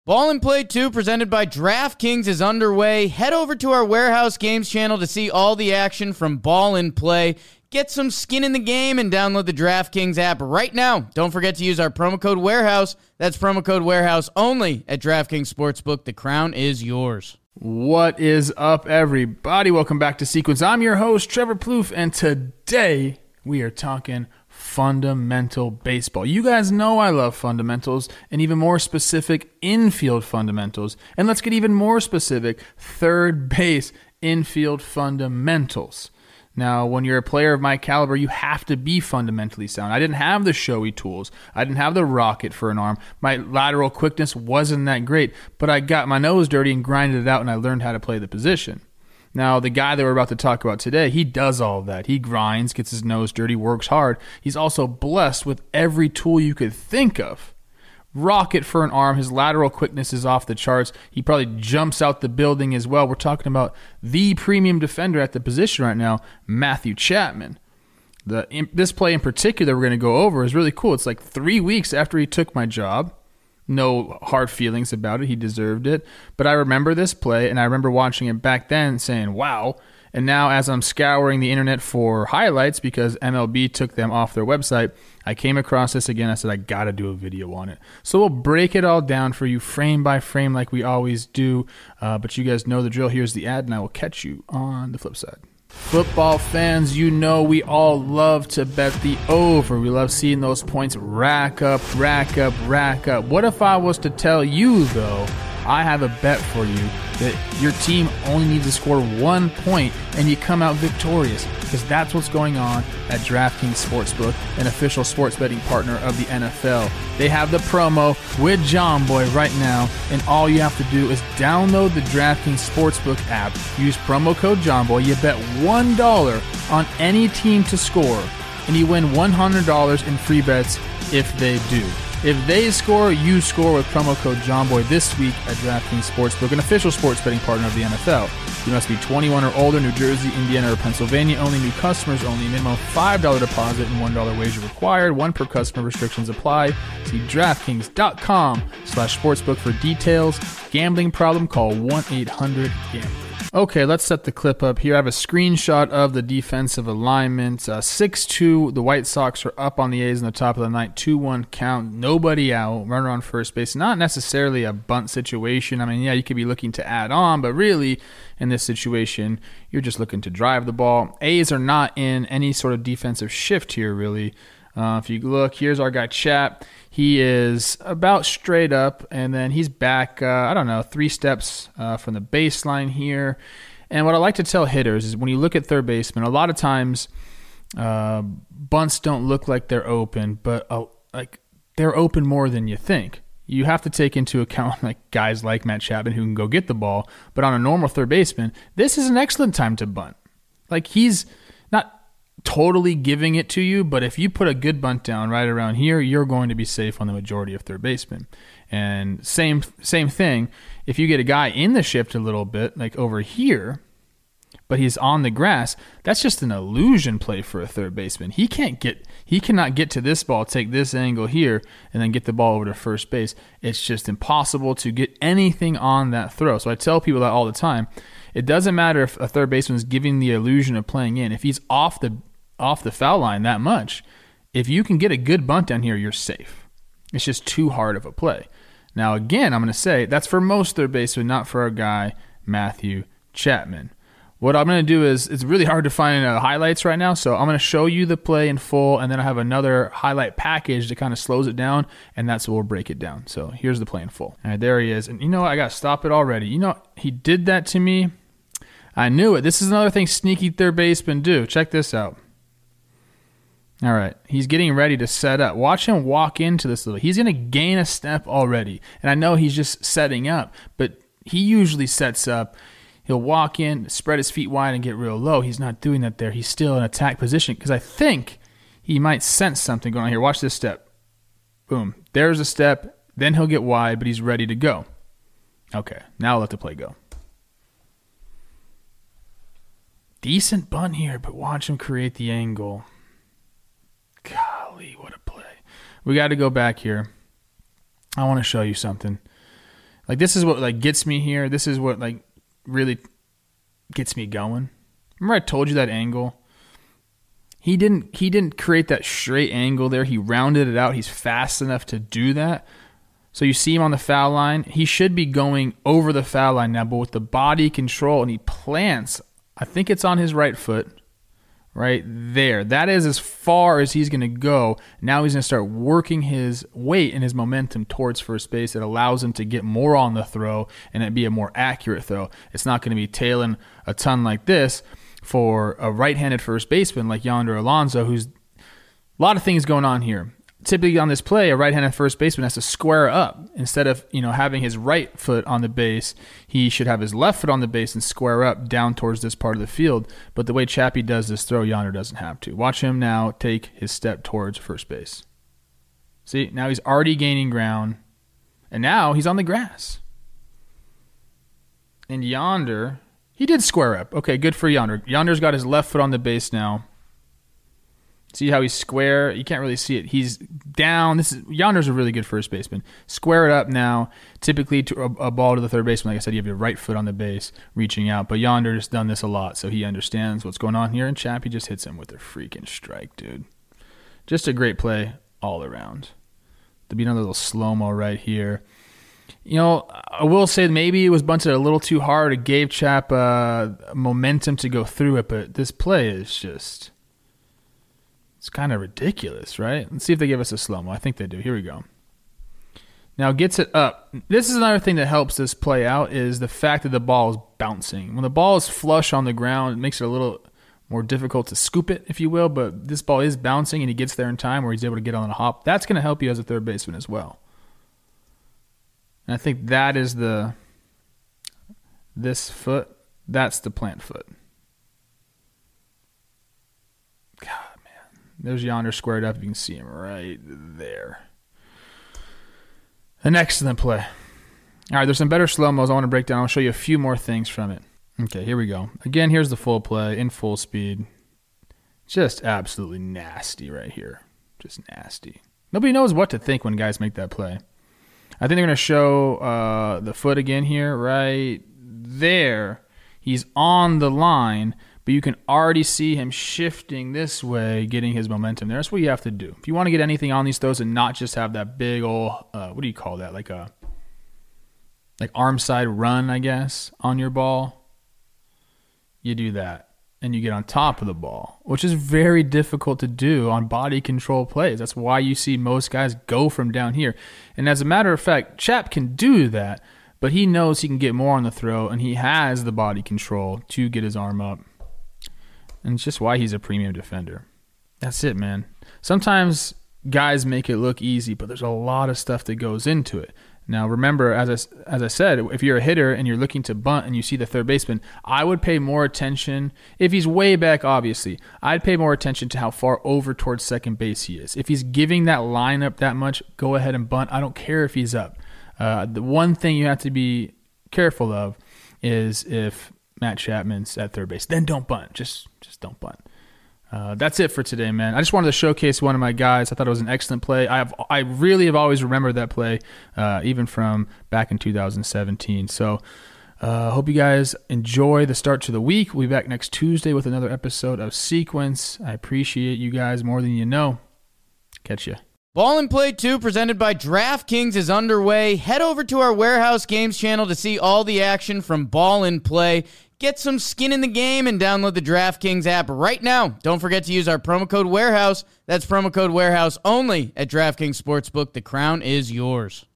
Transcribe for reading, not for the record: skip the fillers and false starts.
Ball and Play 2 presented by DraftKings is underway. Head over to our Warehouse Games channel to see all the action from Ball and Play. Get some skin in the game and download the DraftKings app right now. Don't forget to use our promo code Warehouse. That's promo code Warehouse only at DraftKings Sportsbook. The crown is yours. What is up, everybody? Welcome back to Sequence. I'm your host, Trevor Plouffe, and today we are talking fundamental baseball. You guys know I love fundamentals, and even more specific, infield fundamentals. And let's get even more specific, third base infield fundamentals. Now, when you're a player of my caliber, you have to be fundamentally sound. I didn't have the showy tools. I didn't have the rocket for an arm. My lateral quickness wasn't that great, but I got my nose dirty and grinded it out, and I learned how to play the position. Now, the guy that we're about to talk about today, he does all of that. He grinds, gets his nose dirty, works hard. He's also blessed with every tool you could think of. Rocket for an arm. His lateral quickness is off the charts. He probably jumps out the building as well. We're talking about the premium defender at the position right now, Matthew Chapman. This play in particular we're going to go over is really cool. It's like 3 weeks after he took my job. No hard feelings about it. He deserved it. But I remember this play, and I remember watching it back then and saying, wow. And now as I'm scouring the internet for highlights, because MLB took them off their website, I came across this again. I said, I got to do a video on it. So we'll break it all down for you frame by frame like we always do. But you guys know the drill. Here's the ad, and I will catch you on the flip side. Football fans, you know we all love to bet the over. We love seeing those points rack up, rack up, rack up. What if I was to tell you, though, I have a bet for you that your team only needs to score 1 point and you come out victorious? Because that's what's going on at DraftKings Sportsbook, an official sports betting partner of the NFL. They have the promo with John Boy right now, and all you have to do is download the DraftKings Sportsbook app, use promo code John Boy, you bet $1 on any team to score, and you win $100 in free bets if they do. If they score, you score with promo code JOHNBOY this week at DraftKings Sportsbook, an official sports betting partner of the NFL. You must be 21 or older, New Jersey, Indiana, or Pennsylvania only, new customers only, minimum $5 deposit and $1 wager required, one per customer, restrictions apply. See DraftKings.com/sportsbook for details. Gambling problem, call 1-800-GAMBLER. Okay, let's set the clip up here. I have a screenshot of the defensive alignment. 6-2, the White Sox are up on the A's in the top of the ninth. 2-1 count, nobody out, runner on first base. Not necessarily a bunt situation. I mean, yeah, you could be looking to add on, but really, in this situation, you're just looking to drive the ball. A's are not in any sort of defensive shift here, really. If you look, here's our guy Chap. He is about straight up, and then he's back, 3 steps from the baseline here. And what I like to tell hitters is when you look at third baseman, a lot of times bunts don't look like they're open, but they're open more than you think. You have to take into account guys like Matt Chapman who can go get the ball, but on a normal third baseman, this is an excellent time to bunt. He's not totally giving it to you, but if you put a good bunt down right around here, you're going to be safe on the majority of third basemen. And same thing, if you get a guy in the shift a little bit, like over here, but he's on the grass, that's just an illusion play for a third baseman. He cannot get to this ball, take this angle here, and then get the ball over to first base. It's just impossible to get anything on that throw. So I tell people that all the time. It doesn't matter if a third baseman is giving the illusion of playing in. If he's off the foul line that much, if you can get a good bunt down here, you're safe. It's just too hard of a play. Now, again, I'm going to say that's for most third basemen, not for our guy, Matthew Chapman. What I'm going to do is, it's really hard to find highlights right now, so I'm going to show you the play in full, and then I have another highlight package that kind of slows it down, and that's what we'll break it down. So here's the play in full. All right, there he is. And you know what? I got to stop it already. You know, he did that to me. I knew it. This is another thing sneaky third basemen do. Check this out. All right, he's getting ready to set up. Watch him walk into this little. He's going to gain a step already. And I know he's just setting up, but he usually sets up. He'll walk in, spread his feet wide, and get real low. He's not doing that there. He's still in attack position because I think he might sense something going on here. Watch this step. Boom. There's a step. Then he'll get wide, but he's ready to go. Okay, now I'll let the play go. Decent bunt here, but watch him create the angle. Golly, what a play. We got to go back here. I want to show you something. Like, this is what, like, gets me here. This is what, like, really gets me going. Remember I told you that angle? He didn't create that straight angle there. He rounded it out. He's fast enough to do that. So you see him on the foul line. He should be going over the foul line now, but with the body control, and he plants, I think it's on his right foot, right there. That is as far as he's going to go. Now he's going to start working his weight and his momentum towards first base. It allows him to get more on the throw and it be a more accurate throw. It's not going to be tailing a ton like this for a right-handed first baseman like Yonder Alonso, who's a lot of things going on here. Typically on this play, a right-handed first baseman has to square up. Instead of, having his right foot on the base, he should have his left foot on the base and square up down towards this part of the field. But the way Chappie does this throw, Yonder doesn't have to. Watch him now take his step towards first base. See, now he's already gaining ground, and now he's on the grass. And Yonder, he did square up. Okay, good for Yonder. Yonder's got his left foot on the base now. See how he's square? You can't really see it. He's down. Yonder's a really good first baseman. Square it up now. Typically, to a ball to the third baseman, like I said, you have your right foot on the base reaching out. But Yonder's done this a lot, so he understands what's going on here. And Chappie just hits him with a freaking strike, dude. Just a great play all around. There'll be another little slow-mo right here. I will say maybe it was bunted a little too hard. It gave Chap momentum to go through it, but this play is just... it's kind of ridiculous, right? Let's see if they give us a slow-mo. I think they do. Here we go. Now gets it up. This is another thing that helps this play out is the fact that the ball is bouncing. When the ball is flush on the ground, it makes it a little more difficult to scoop it, if you will, but this ball is bouncing and he gets there in time where he's able to get on a hop. That's going to help you as a third baseman as well. And I think that is this foot, that's the plant foot. God, man. There's Yonder squared up. You can see him right there. An excellent play. All right, there's some better slow-mos I want to break down. I'll show you a few more things from it. Okay, here we go. Again, here's the full play in full speed. Just absolutely nasty right here. Just nasty. Nobody knows what to think when guys make that play. I think they're going to show the foot again here, right there. He's on the line, but you can already see him shifting this way, getting his momentum there. That's what you have to do. If you want to get anything on these throws and not just have that big old, what do you call that? Like arm side run, I guess, on your ball. You do that, and you get on top of the ball, which is very difficult to do on body control plays. That's why you see most guys go from down here. And as a matter of fact, Chap can do that, but he knows he can get more on the throw, and he has the body control to get his arm up. And it's just why he's a premium defender. That's it, man. Sometimes guys make it look easy, but there's a lot of stuff that goes into it. Now, remember, as I said, if you're a hitter and you're looking to bunt and you see the third baseman, I would pay more attention. If he's way back, obviously, I'd pay more attention to how far over towards second base he is. If he's giving that line up that much, go ahead and bunt. I don't care if he's up. The one thing you have to be careful of is if Matt Chapman's at third base. Then don't bunt. Just don't bunt. That's it for today, man. I just wanted to showcase one of my guys. I thought it was an excellent play. I really have always remembered that play, even from back in 2017. So hope you guys enjoy the start to the week. We'll be back next Tuesday with another episode of Sequence. I appreciate you guys more than you know. Catch ya. Ball and Play 2 presented by DraftKings is underway. Head over to our Warehouse Games channel to see all the action from Ball and Play. Get some skin in the game and download the DraftKings app right now. Don't forget to use our promo code WAREHOUSE. That's promo code WAREHOUSE only at DraftKings Sportsbook. The crown is yours.